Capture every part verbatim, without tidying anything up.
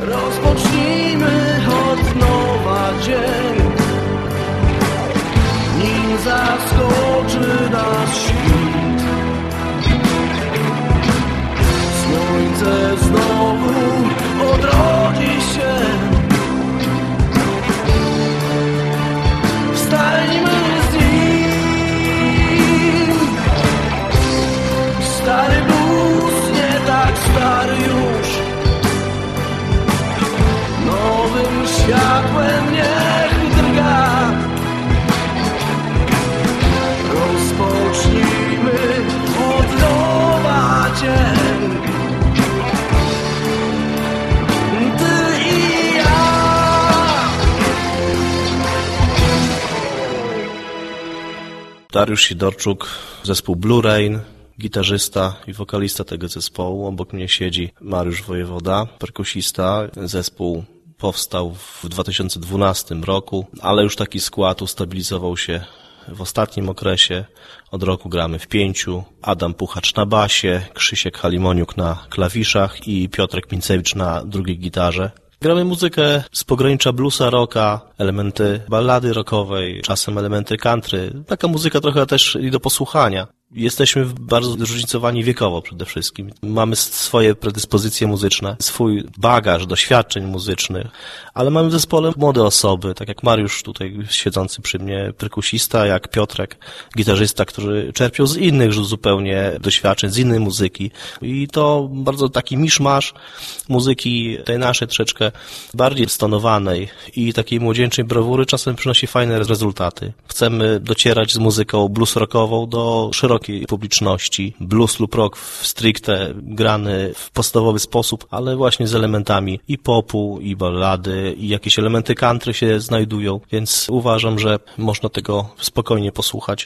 Rozpocznijmy od nowa dzień, nim zaskoczy nas świt. Słońce znowu odrodzi się. Wstańmy z nim. Stary blues, nie tak stary już, nowym światłem niech drga. Rozpocznijmy od nowa dzień, ty i ja. Dariusz Sidorczuk, zespół Blue Rain, gitarzysta i wokalista tego zespołu. Obok mnie siedzi Mariusz Wojewoda, perkusista. Zespół powstał w dwa tysiące dwunastym roku, ale już taki skład ustabilizował się w ostatnim okresie. Od roku gramy w pięciu. Adam Puchacz na basie, Krzysiek Halimoniuk na klawiszach i Piotrek Mincewicz na drugiej gitarze. Gramy muzykę z pogranicza bluesa, rocka, elementy ballady rockowej, czasem elementy country. Taka muzyka trochę też i do posłuchania. Jesteśmy bardzo zróżnicowani wiekowo przede wszystkim. Mamy swoje predyspozycje muzyczne, swój bagaż doświadczeń muzycznych, ale mamy w zespole młode osoby, tak jak Mariusz tutaj siedzący przy mnie, perkusista, jak Piotrek, gitarzysta, którzy czerpią z innych zupełnie doświadczeń, z innej muzyki. I to bardzo taki miszmasz muzyki tej naszej troszeczkę bardziej stonowanej i takiej młodzieńczej brawury czasem przynosi fajne rezultaty. Chcemy docierać z muzyką blues rockową do szerokiej publiczności. Blues lub rock w stricte grany w podstawowy sposób, ale właśnie z elementami i popu, i ballady, i jakieś elementy country się znajdują, więc uważam, że można tego spokojnie posłuchać.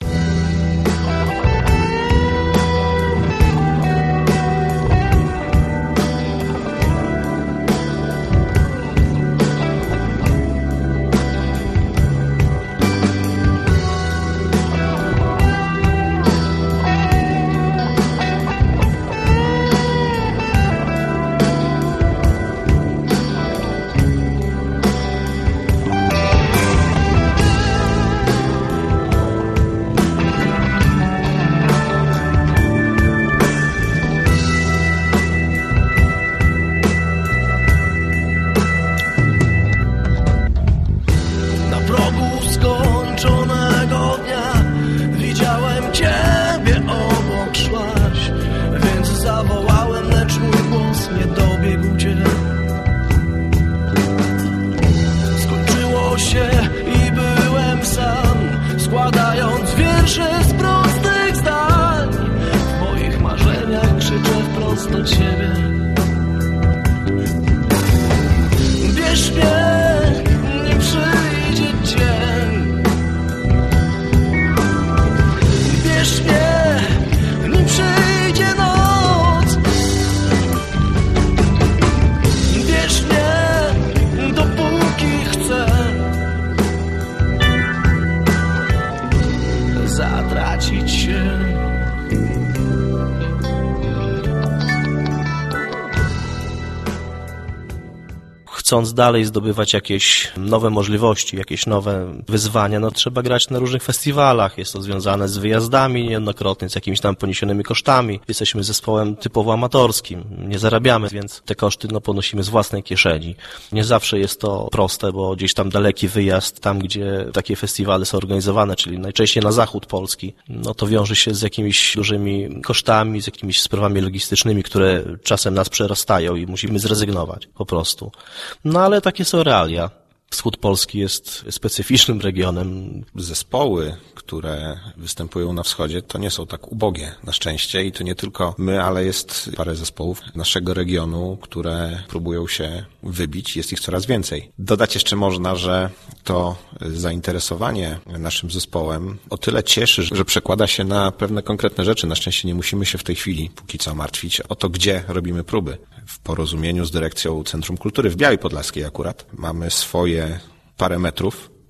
Chcąc dalej zdobywać jakieś nowe możliwości, jakieś nowe wyzwania, no trzeba grać na różnych festiwalach. Jest to związane z wyjazdami niejednokrotnie, z jakimiś tam poniesionymi kosztami. Jesteśmy zespołem typowo amatorskim, nie zarabiamy, więc te koszty no ponosimy z własnej kieszeni. Nie zawsze jest to proste, bo gdzieś tam daleki wyjazd, tam gdzie takie festiwale są organizowane, czyli najczęściej na zachód Polski, no to wiąże się z jakimiś dużymi kosztami, z jakimiś sprawami logistycznymi, które czasem nas przerastają i musimy zrezygnować po prostu. No ale takie są realia. Wschód Polski jest specyficznym regionem. Zespoły, które występują na wschodzie, to nie są tak ubogie na szczęście i to nie tylko my, ale jest parę zespołów naszego regionu, które próbują się wybić. Jest ich coraz więcej. Dodać jeszcze można, że to zainteresowanie naszym zespołem o tyle cieszy, że przekłada się na pewne konkretne rzeczy. Na szczęście nie musimy się w tej chwili póki co martwić o to, gdzie robimy próby. W porozumieniu z dyrekcją Centrum Kultury w Białej Podlaskiej akurat mamy swoje parę metrów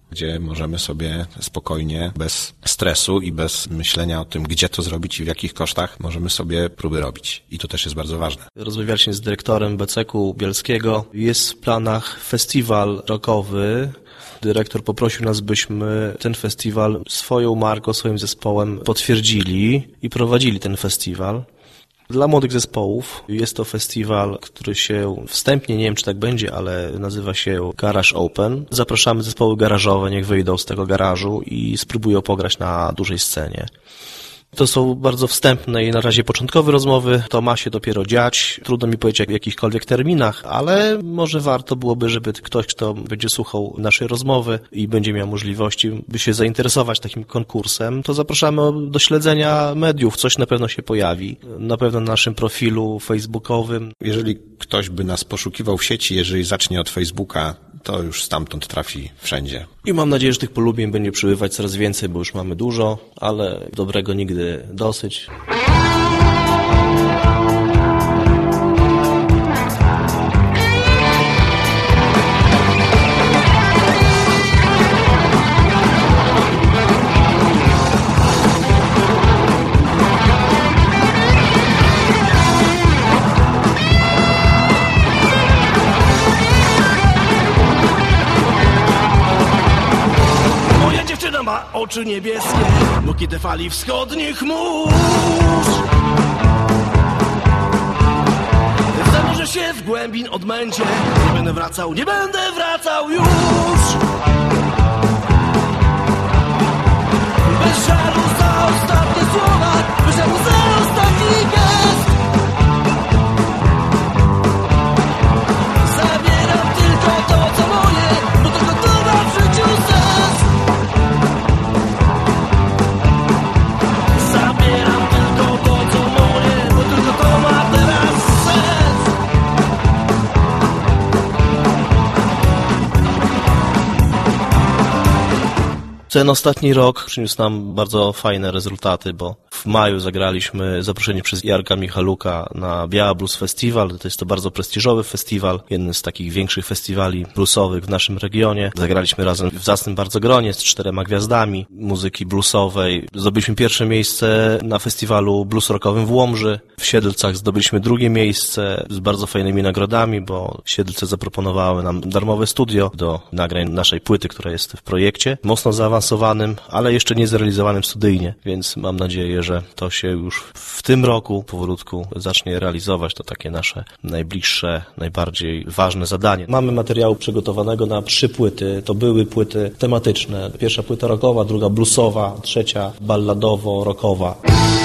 gdzie możemy sobie spokojnie, bez stresu i bez myślenia o tym, gdzie to zrobić i w jakich kosztach, możemy sobie próby robić. I to też jest bardzo ważne. Rozmawialiśmy z dyrektorem B C K-u Bielskiego. Jest w planach festiwal rockowy. Dyrektor poprosił nas, byśmy ten festiwal swoją marką, swoim zespołem potwierdzili i prowadzili ten festiwal. Dla młodych zespołów jest to festiwal, który się wstępnie, nie wiem czy tak będzie, ale nazywa się Garage Open. Zapraszamy zespoły garażowe, niech wyjdą z tego garażu i spróbują pograć na dużej scenie. To są bardzo wstępne i na razie początkowe rozmowy, to ma się dopiero dziać. Trudno mi powiedzieć w jakichkolwiek terminach, ale może warto byłoby, żeby ktoś, kto będzie słuchał naszej rozmowy i będzie miał możliwości, by się zainteresować takim konkursem, to zapraszamy do śledzenia mediów, coś na pewno się pojawi. Na pewno na naszym profilu facebookowym. Jeżeli ktoś by nas poszukiwał w sieci, jeżeli zacznie od Facebooka, to już stamtąd trafi wszędzie. I mam nadzieję, że tych polubień będzie przybywać coraz więcej, bo już mamy dużo, ale dobrego nigdy dosyć. Ma oczy niebieskie, muki te fali wschodnich mórz. Zanurzę się w głębin odmęcie, nie będę wracał, nie będę wracał już. Bez żalu za ostatnie słowa, bez żalu za ostatni gest. Zabieram tylko to, co moje, bo tylko to ma w życiu sens. Ten ostatni rok przyniósł nam bardzo fajne rezultaty, bo w maju zagraliśmy zaproszeni przez Jarka Michaluka na Biała Blues Festival. To jest to bardzo prestiżowy festiwal, jeden z takich większych festiwali bluesowych w naszym regionie. Zagraliśmy razem w zacnym bardzo gronie z czterema gwiazdami muzyki bluesowej. Zdobyliśmy pierwsze miejsce na festiwalu blues rockowym w Łomży. W Siedlcach zdobyliśmy drugie miejsce z bardzo fajnymi nagrodami, bo Siedlce zaproponowały nam darmowe studio do nagrań naszej płyty, która jest w projekcie. Mocno zaawansowanym, ale jeszcze nie zrealizowanym studyjnie, więc mam nadzieję, że to się już w tym roku powolutku zacznie realizować. To takie nasze najbliższe, najbardziej ważne zadanie. Mamy materiału przygotowanego na trzy płyty. To były płyty tematyczne. Pierwsza płyta rockowa, druga bluesowa, trzecia balladowo-rockowa.